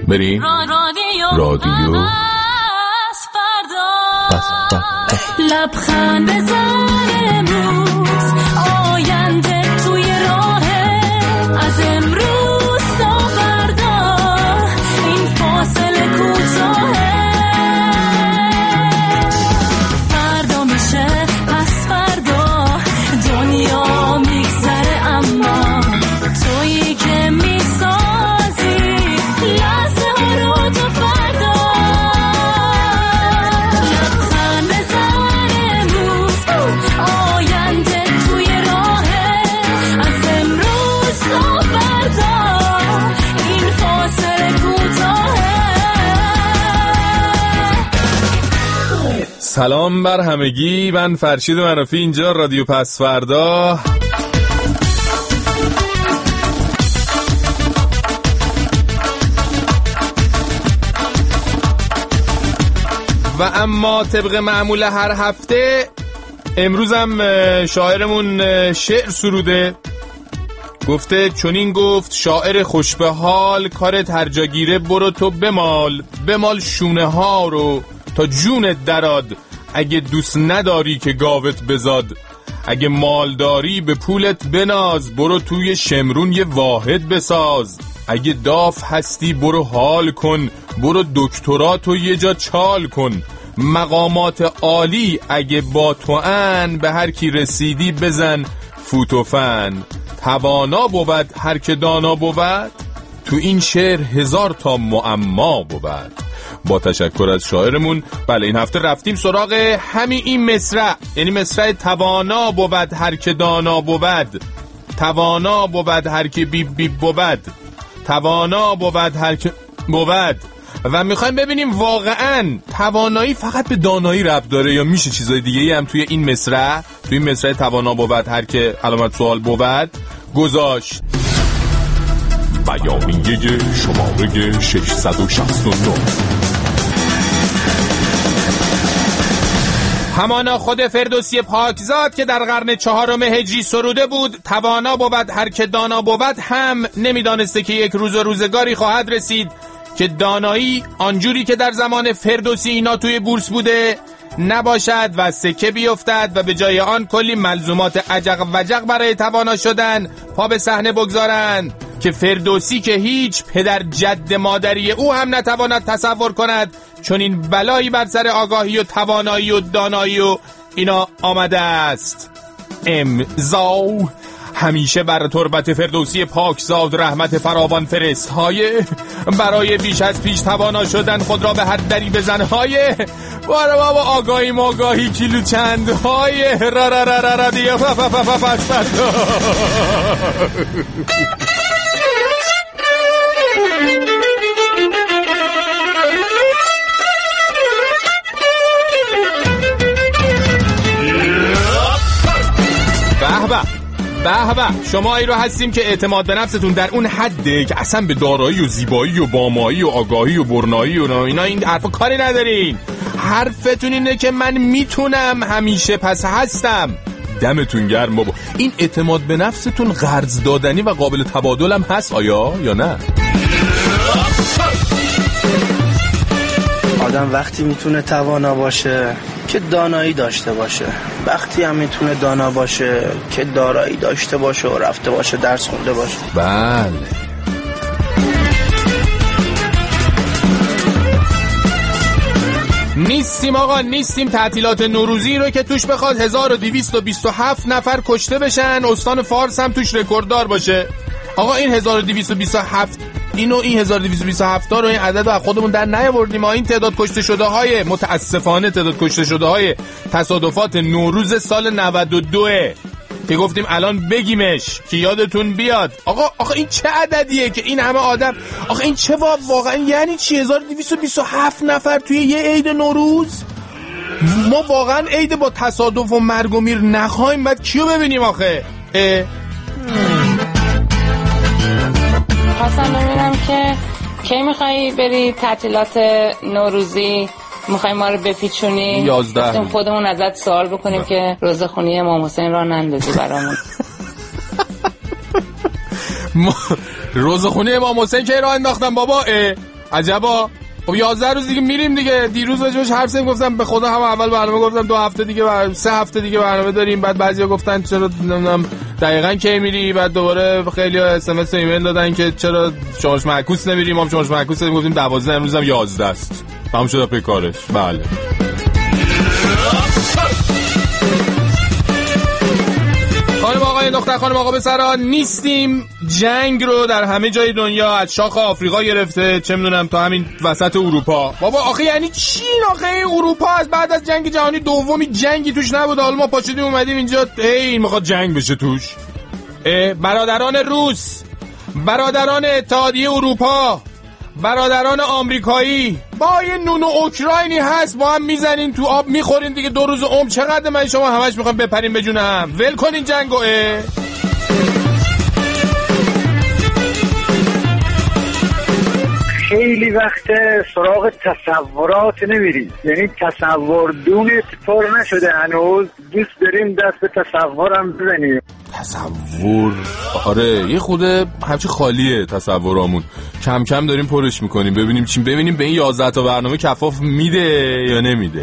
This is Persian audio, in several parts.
بریم رادیو لبخند بزن امروز آینده توی راهه از امروز تا فردا این فاصله کوتاهه فردا میشه پس فردا دنیا میگذره اما تویی که میسازی لحظه ها رو تا فردا لبخند بزن امروز آینده توی راهه از امروز تا فردا این فاصله کوتاهه. سلام بر همگی، من فرشید منافی، اینجا رادیو پس فردا. و اما طبق معمول هر هفته امروز هم شاعرمون شعر سروده. گفته چنین گفت شاعر خوش به حال، کارت هر جا گیره برو تو بمال شونه ها رو تا جونت دراد. اگه دوست نداری که گاوت بزاد، اگه مال داری به پولت بناز، برو توی شمرون یه واحد بساز. اگه داف هستی برو حال کن، برو دکتراتو یه جا چال کن. مقامات عالی اگه با تو ان، به هر کی رسیدی بزن فوتوفن. توانا بود هر که دانا بود، تو این شعر 1000 تا معما بود. با تشکر از شاعرمون. بله این هفته رفتیم سراغ همین این مصرع، یعنی مصرع توانا بود هر که دانا بود، توانا بود هر که بیب بود، توانا بود هر که بود. و میخوایم ببینیم واقعا توانایی فقط به دانایی ربط داره یا میشه چیزای دیگه هم توی این مصرع، توی این مصرع توانا بود هر که علامت سوال بود گذاشت. بیانیه شماره 669. همانا خود فردوسی پاکزاد که در قرن 4 هجری سروده بود، توانا بود هر که دانا بود، هم نمیدانسته که یک روز و روزگاری خواهد رسید که دانایی آنجوری که در زمان فردوسی اینا توی بورس بوده نباشد و سکه بیفتد و به جای آن کلی ملزومات عجق وجق برای توانا شدن پا به صحنه بگذارند که فردوسی که هیچ پدر جد مادری او هم نتواند تصور کند چون این بلایی بر سر آگاهی و توانایی و دانایی و اینا آمده است. امضا همیشه بر تربت فردوسی پاکزاد رحمت فراوان فرست های برای بیش از پیش توانا شدن خود را به هر دری بزن های بابا آگاهی ماگاهی کیلو چند های را را را را را دیگه پس فردا. به شما ای رو هستیم که اعتماد به نفستون در اون حده که اصلا به دارایی و زیبایی و بامایی و آگاهی و برنایی و اینا این حرفا کاری ندارین. حرفتون اینه که من میتونم همیشه پس هستم. دمتون گرم بابا. این اعتماد به نفستون قرض دادنی و قابل تبادل هم هست آیا یا نه؟ آدم وقتی میتونه توانا باشه که دانایی داشته باشه، وقتی هم میتونه دانا باشه که دارایی داشته باشه و رفته باشه درس خونده باشه. بله نیستیم آقا، نیستیم تعطیلات نوروزی رو که توش بخواد 1227 نفر کشته بشن، استان فارس هم توش رکورددار باشه. آقا این 1227 این 1227 رو این عدد رو از خودمون در نیاوردیم. ما این تعداد کشته شده های متاسفانه تعداد کشته شده های تصادفات نوروز سال 92 که گفتیم الان بگیمش که یادتون بیاد. آقا این چه عددیه که این همه آدم، آقا این چه واقعا یعنی چی 1227 نفر توی یه عید نوروز؟ ما واقعا عید با تصادف و مرگ و میر نخواهیم، بعد کیو ببینیم آخه؟ خواستم ببینم که کی میخوایی بری تعطیلات نوروزی؟ میخوای ما رو بپیچونی؟ 11 خودمون ازت سوال بکنیم که روزخونی امام حسین را نندازی برامون. روزخونی امام حسین که راه انداختم بابا. عجبا. خب 11 روز دیگه میریم دیگه. دیروز راجعش حرف زدیم، گفتم به خدا هم اول برنامه گفتم 2 هفته دیگه 3 هفته دیگه برنامه داریم. بعد بعضیا گفتن چرا نمیدونم دقیقاً کی میری. بعد دوباره خیلی‌ها اس ام اس و ایمیل دادن که چرا شمارش معکوس نمیریم. ما شمارش معکوس دادیم، گفتیم 12 امروز هم 11 است. تمام شد به کارش. بله. خانم آقای دختر خانم آقا پسرا، نیستیم جنگ رو در همه جای دنیا از شاخ آفریقا گرفته چه میدونم تا همین وسط اروپا. بابا آخه یعنی چی آخه این اروپا از بعد از جنگ جهانی دومی جنگی توش نبود، حالا ما پاشدیم اومدیم اینجا این میخواد جنگ بشه توش. برادران روس، برادران اتحادیه اروپا، برادران آمریکایی با یه نون و اوکراینی هست با هم میزنین تو آب میخورین دیگه 2 روز عمر. چقدر من شما همش میخوایم بپریم به جون هم. ول کنین جنگو. خیلی وقت سراغ تصورات نمیریم، یعنی تصور دونت پر نشده هنوز. دوست داریم دست به تصورم بزنیم. تصور آره یه خود همچه خالیه تصورامون، کم کم داریم پرش میکنیم ببینیم چی، ببینیم به این 11 تا برنامه کفاف میده یا نمیده.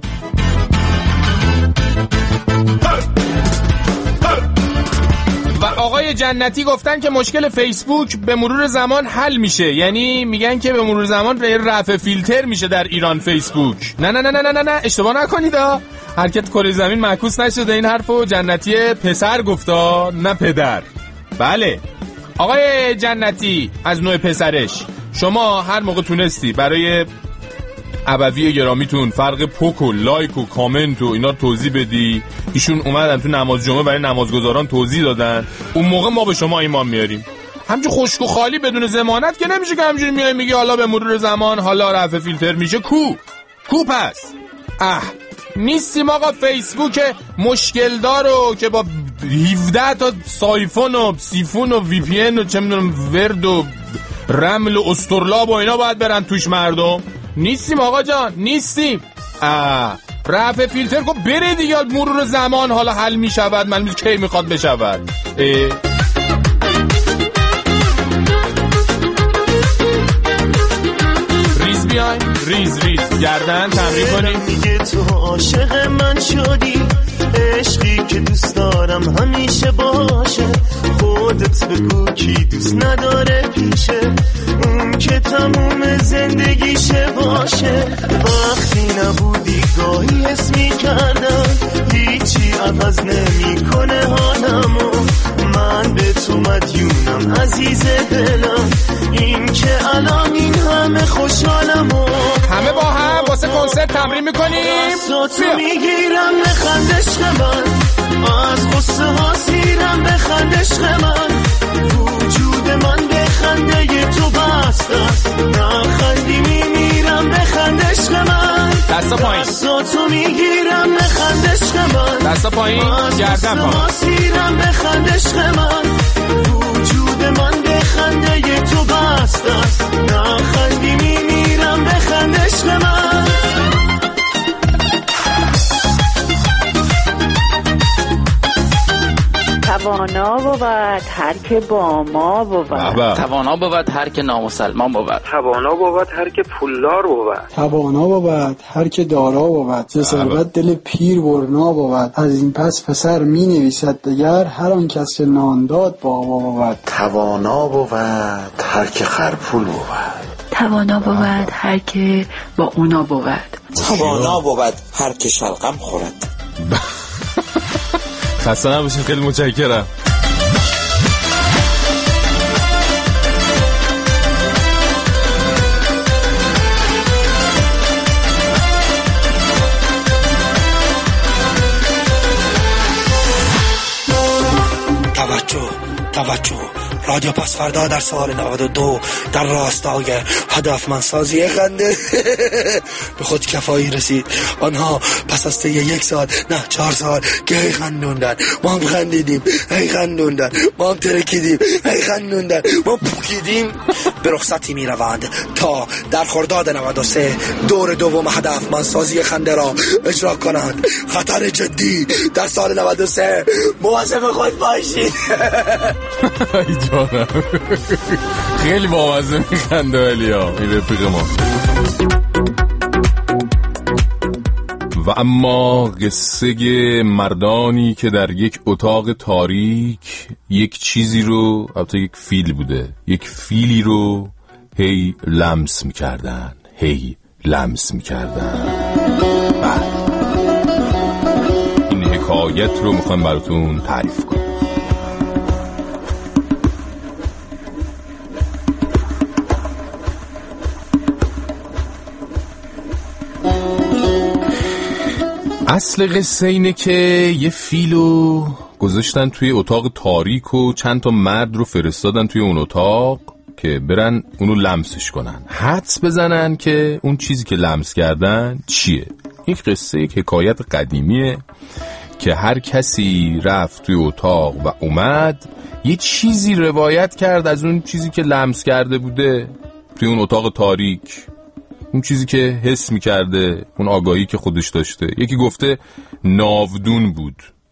و آقای جنتی گفتن که مشکل فیسبوک به مرور زمان حل میشه، یعنی میگن که به مرور زمان رفع فیلتر میشه در ایران فیسبوک. نه نه نه نه نه نه اشتباه نکنید حرکت کره زمین معکوس نشده این حرفو. جنتی پسر گفتا نه پدر. بله آقای جنتی از نوع پسرش، شما هر موقع تونستی برای ابوی گرامیتون فرق پوک و لایک و کامنت و اینا توضیح بدی، ایشون اومدن تو نماز جمعه برای نمازگزاران توضیح دادن، اون موقع ما به شما ایمان میاریم. همچون خشک و خالی بدون ضمانت که نمیشه که همجوری میای میگی حالا به مرور زمان حالا رفع فیلتر میشه. کو پس نیستیم آقا. فیسبوک مشکل دارو که با 17 تا سایفون و سیفون و وی پی ان و چه میدونم ورد و رمل و استرلاب و اینا باید برن توش مردم. نیستیم آقا جان، نیستیم. رفع فیلتر کو بره دیگه، مرور زمان حالا حل میشود. من کی میخواد بشود. ریز بیاین ریز گردن تمرین کنیم. میگه تو عاشق من شدی، عشقی که دوست دارم همیشه باشه. خودت بگو کی دوست نداره پیشه، اون که تموم زندگیشه باشه. وقتی نبودی گاهی حس میکردم هیچی عوض نمیکنه حالمو. من به تو مدیونم عزیز دلم، این که الان این همه خوشحالمو. همه با هم واسه کنسرت تمرین میکنیم. تو میگیرم بخند عشق من، از قصه ها سیرم بخند عشق من. وجود من بخنده ی تو بست است، نخندی میمیرم بخند عشق من. دستا پایین، تو میگیرم بخند عشق من، دستا پایین، گردن پایین. سیرم بخند عشق من. وجود من بخنده ی تو بست است، نخندی میمیرم بخند عشق من. توانا بود هر که با ما بود، توانا بود هر که نامسلمان بود، توانا بود هر که پولدار بود، توانا بود هر که دارا بود. ز ثروت دل پیر برنا بود، از این پس پسر می نویسد دگر، هر آن کس که نان داد بابا بود. توانا بود هر که خرپول بود، توانا بود هر که با اونا بود، توانا بود هر که شلغم خورد. خسته نباشید، خیلی متشکرم. توجه رادیو پسفردا در سال 92 در راستای هدفمندسازی خنده به خود کفایی رسید. آنها پس از طی 1 سال نه 4 سال که هی خندوندن، ما هم خندیدیم، هی خندوندن، ما هم ترکیدیم، هی خندوندن، ما پوکیدیم. به رخصتی می روند تا در خرداد 93 دور دوم هدفمندسازی خنده را اجرا کنند. خطر جدی در سال 93، مواظب خود باشید. ای جانم خیلی بامزه میخنده علیا این رفیق ما. و اما قصه مردانی که در یک اتاق تاریک یک چیزی رو، البته یک فیل بوده، یک فیلی رو هی لمس میکردن. این حکایت رو میخوام براتون تعریف کنم. اصل قصه اینه که یه فیلو گذاشتن توی اتاق تاریک و چند تا مرد رو فرستادن توی اون اتاق که برن اونو لمسش کنن، حدس بزنن که اون چیزی که لمس کردن چیه. یک قصه، یک حکایت قدیمیه که هر کسی رفت توی اتاق و اومد یه چیزی روایت کرد از اون چیزی که لمس کرده بوده توی اون اتاق تاریک، اون چیزی که حس می‌کرده، اون آگاهی که خودش داشته. یکی گفته ناودون بود،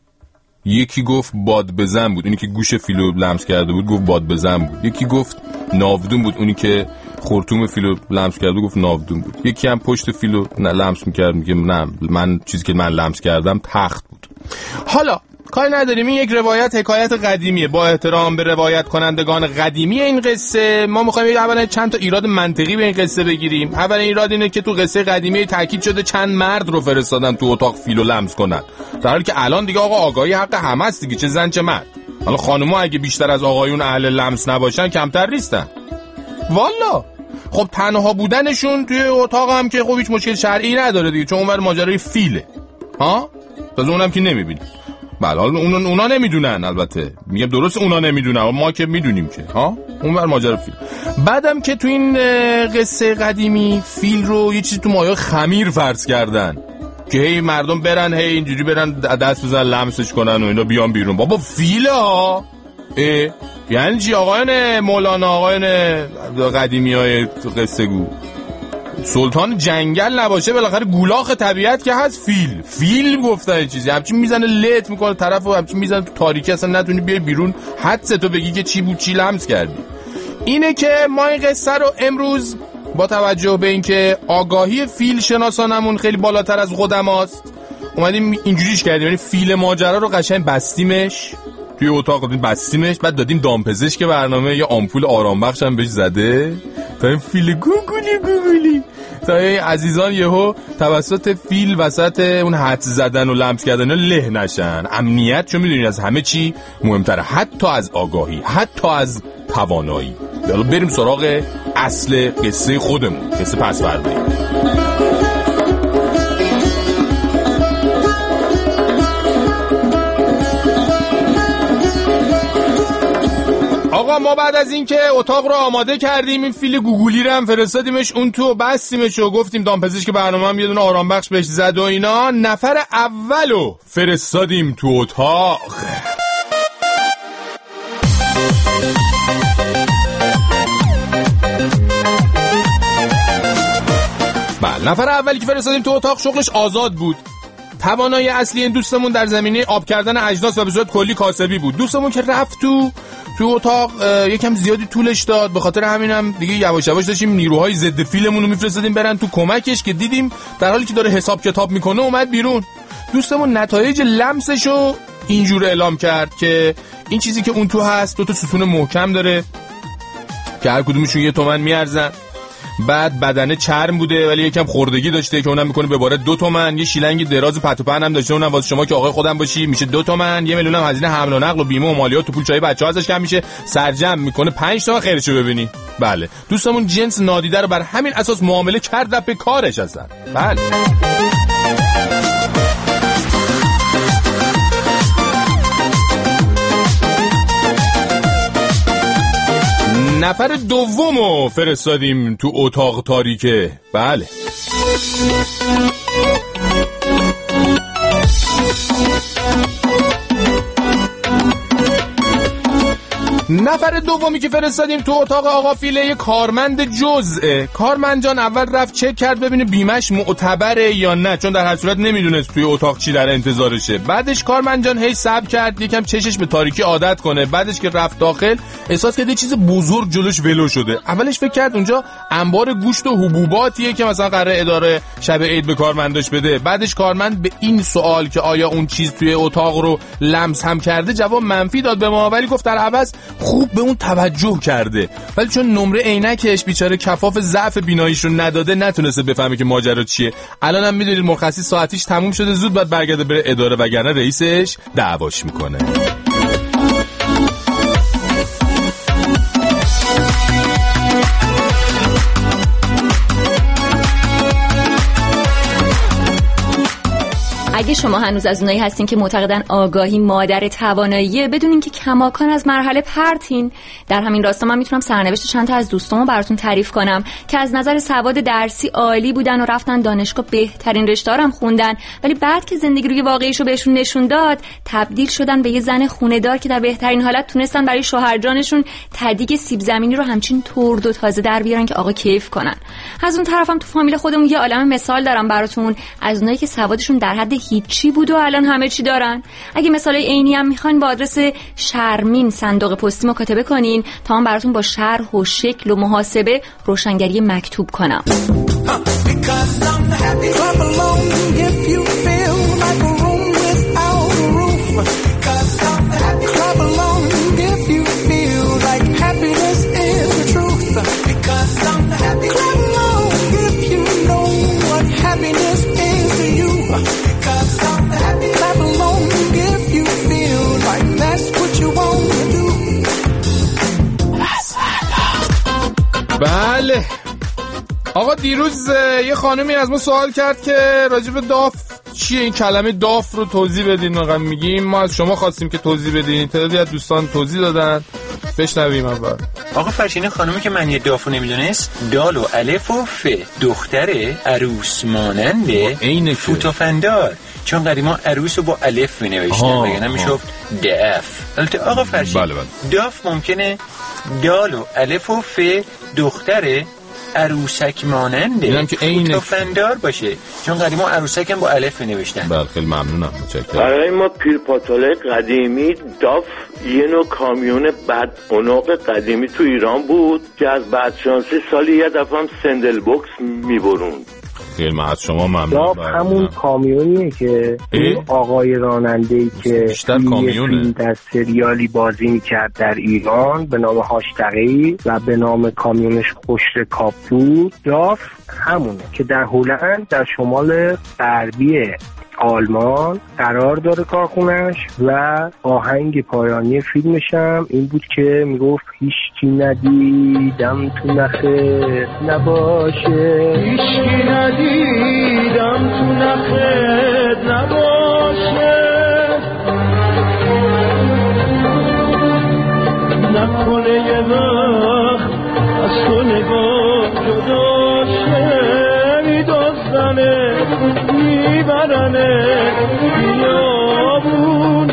یکی گفت باد بزن بود، اونی که گوش فیلو لمس کرده بود گفت باد بزن بود. یکی گفت ناودون بود، اونی که خرطوم فیلو لمس کرده گفت ناودون بود. یکی هم پشت فیلو لمس می‌کرد میگه نه، من چیزی که من لمس کردم تخت بود. حالا کاری نداریم، این یک روایت، حکایت قدیمیه. با احترام به روایت کنندگان قدیمی این قصه، ما می‌خوایم اولا چند تا ایراد منطقی به این قصه بگیریم. اول ایراد اینه که تو قصه قدیمی تاکید شده چند مرد رو فرستادن تو اتاق فیلو لمس کنن، در حالی که الان دیگه آقا آگاهی حق همه است دیگه، چه زن چه مرد. حالا خانم‌ها اگه بیشتر از آقایون اهل لمس نباشن کمتر نیستن والا. خب تنها بودنشون توی اتاق هم که خب هیچ مشکل شرعی نداره دیگه، چون اونور ماجرای فیله ها، تازه اونم که نمی‌بینی. بله حالا اونا نمیدونن، البته میگم درست اونا نمیدونن، ما که میدونیم که ها، اونور ماجرا فیل. بعدم که تو این قصه قدیمی فیل رو یه چیزی تو مایه خمیر فرض کردن که هی مردم برن هی اینجوری برن دست بزن لمسش کنن و اینا بیان بیرون. بابا فیله ها، یعنی چی آقایان مولانا، آقایان قدیمی های قصه گو؟ سلطان جنگل نباشه بالاخره گولاخ طبیعت که هست. فیل گفتن چیزی همچین میزنه لت میکنه طرف و همچین میزنه تو تاریکی، اصلا نتونی بیای بیرون حدس تو بگی که چی بود چی لمس کردی. اینه که ما این قصه رو امروز با توجه به اینکه آگاهی فیل شناسانمون خیلی بالاتر از قدماست اومدیم اینجوریش کردیم، یعنی فیل ماجرا رو قشنگ بستیمش توی اتاق، بستیمش، بعد دادیم دامپزشک برنامه یه آمپول آرام بخش هم بهش زده تا این فیل گوگولی تا این عزیزان یهو توسط فیل وسط اون حدس زدن و لمس کردن له نشن. امنیت چون میدونین از همه چی مهمتره، حتی از آگاهی، حتی از توانایی. حالا بریم سراغ اصل قصه خودمون، قصه پس‌فردایی. آقا ما بعد از این که اتاق رو آماده کردیم، این فیل گوگولی رو هم فرستادیمش اون تو، بستیمش و گفتیم دامپزشک برنامه هم یه دونه آرام بخش بهش زد و اینا، نفر اولو فرستادیم تو اتاق. بله نفر اولی که فرستادیم تو اتاق شغلش آزاد بود. توانایی اصلی این دوستمون در زمینه آب کردن اجناس و به صورت کلی کاسبی بود. دوستمون که رفت تو اتاق یکم زیادی طولش داد، به خاطر همینم دیگه یواش یواش داشتیم نیروهای ضد فیلمون رو میفرستادیم برن تو کمکش، که دیدیم در حالی که داره حساب کتاب میکنه اومد بیرون. دوستمون نتایج لمسشو اینجور اعلام کرد که این چیزی که اون تو هست 2 ستون محکم داره که هر کدومشون 1 تومن میارزن، بعد بدنه چرم بوده ولی یکم خوردگی داشته که اونم میکنه به باره 2 تومن، یه شیلنگ دراز پتو پهن هم داشته، اونم واسه شما که آقای خودم باشی میشه 2 تومن، 1 میلیون هم هزینه حمل و نقل و بیمه و مالیات و پول چای بچه‌ها ازش کم میشه، سرجم میکنه 5 تومن خیرشو ببینی. بله دوستمون جنس نادیده رو بر همین اساس معامله کرد به کارش هستن. بله نفر دومو فرستادیم تو اتاق تاریکه. بله نفر دومی که فرستادیم تو اتاق آقا فیله یه کارمند جزءه. کارمند جان اول رفت چک کرد ببینه بیمش معتبره یا نه، چون در هر صورت نمیدونست توی اتاق چی در انتظارشه. بعدش کارمند جان هی صبر کرد یکم چشش به تاریکی عادت کنه. بعدش که رفت داخل احساس کرد یه چیز بزرگ جلوش ولو شده. اولش فکر کرد اونجا انبار گوشت و حبوباتیه که مثلا قراره اداره شب عید به کارمنداش بده. بعدش کارمند به این سوال که آیا اون چیز توی اتاق رو لمس هم کرده جواب منفی داد به ما، ولی گفت در عوض خوب به اون توجه کرده. ولی چون نمره عینکش بیچاره کفاف ضعف بیناییش رو نداده نتونسته بفهمه که ماجرا چیه. الانم میدونید مرخصی ساعتیش تموم شده، زود باید برگرده بره اداره وگرنه رئیسش دعواش میکنه. اگه شما هنوز از اونایی هستین که معتقدن آگاهی مادر تواناییه، بدونین که کماکان از مرحله پرتین. در همین راستا من میتونم سرنوشت چند تا از دوستامو براتون تعریف کنم که از نظر سواد درسی عالی بودن و رفتن دانشگاه، بهترین رشته‌ها هم خوندن، ولی بعد که زندگی روی واقعیشو بهشون نشون داد تبدیل شدن به یه زن خونه‌دار که در بهترین حالت تونستن برای شوهرجانشون تدیگ سیب زمینی رو همچین ترد و تازه در بیارن که آقا کیف کنن. از اون طرفم تو فامیل خودمون یه عالمه مثال دارم براتون از اونایی که سوادشون در حد هیچی بود و الان همه چی دارن. اگه مثالای عینی هم میخواین با آدرس شرمین صندوق پستی مکاتبه کنین تا من براتون با شرح و شکل و محاسبه روشنگری مکتوب کنم. بله آقا، دیروز یه خانمی از ما سوال کرد که راجب داف چیه، این کلمه داف رو توضیح بدین. واقعا میگیم ما از شما خواستیم که توضیح بدین، تعدادی از دوستان توضیح دادن، بشنویم اول. آقا فرشین خانمی که معنی دافو نمیدونست، دال و الف و ف، دختر عروس ماننده فوتوفندار، چون قدیما عروس رو با الف مینوشتن وگرنه میشفت داف. البته آقا فرشین داف ممکنه دال و الف و ف دختر عروسک ماننده فوتوفندار باشه، چون قدیما عروسک هم با الف نوشتن. بله خیلی ممنونم، متشکرم. برای ما پیرپاتاله قدیمی داف یه نوع کامیون بد اوناق قدیمی تو ایران بود که از بدشانسی سالی یه دفعه هم سندل بوکس میبروند. خیلی از شما ممنون. داف همون کامیونیه که اون آقای راننده‌ای که فیلم در سریالی بازی میکرد در ایران به نام هاشتقی و به نام کامیونش خشر کاپور، داف همونه که در هلند در شمال غربی آلمان قرار داره کارخونش و آهنگ پایانی فیلمش هم این بود که میگفت هیچکی ندیدم تو نخت نباشه، هیچکی ندیدم تو نخت نباشه، نکنه یه وقت از تو نگاه جدا شه، میدازنه میبرنه بیابون.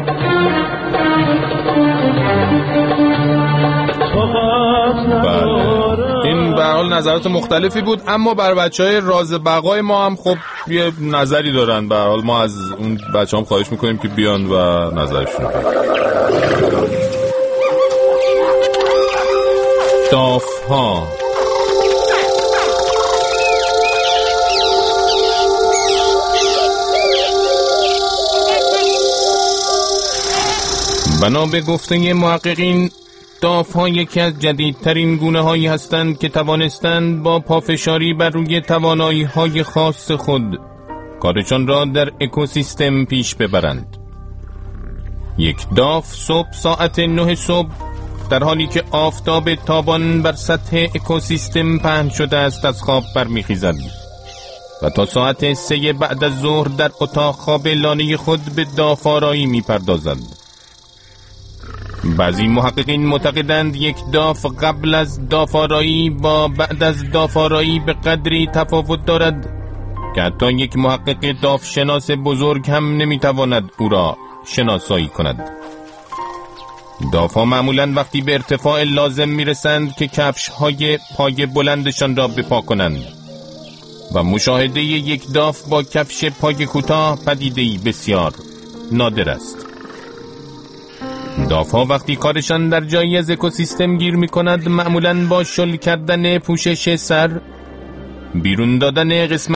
این به حال نظرات مختلفی بود، اما بر بچهای راز بقای ما هم خب یه نظری دارن. به حال ما از اون بچه هم خواهش میکنیم که بیان و نظرشون داف ها. بنا به گفته محققین، داف‌ها یکی از جدیدترین گونه‌هایی هستند که توانستند با پافشاری بر روی توانایی‌های خاص خود کارشان را در اکوسیستم پیش ببرند. یک داف صبح ساعت 9 صبح در حالی که آفتاب تابان بر سطح اکوسیستم پهن شده است از خواب برمیخیزد و تا ساعت 3 بعد از ظهر در اتاق خواب لانه خود به داف‌آرایی می‌پردازد. بعضی محققین معتقدند یک داف قبل از داف‌آرایی با بعد از داف‌آرایی به قدری تفاوت دارد که حتی یک محقق داف شناس بزرگ هم نمیتواند او را شناسایی کند. داف‌ها معمولاً وقتی به ارتفاع لازم میرسند که کفش‌های پای بلندشان را بپا کنند و مشاهده یک داف با کفش پای کوتاه پدیده‌ای بسیار نادر است. داف‌ها وقتی کارشان در جایی از اکوسیستم گیر می‌کند معمولاً با شل کردن پوشش سر، بیرون دادن قسمت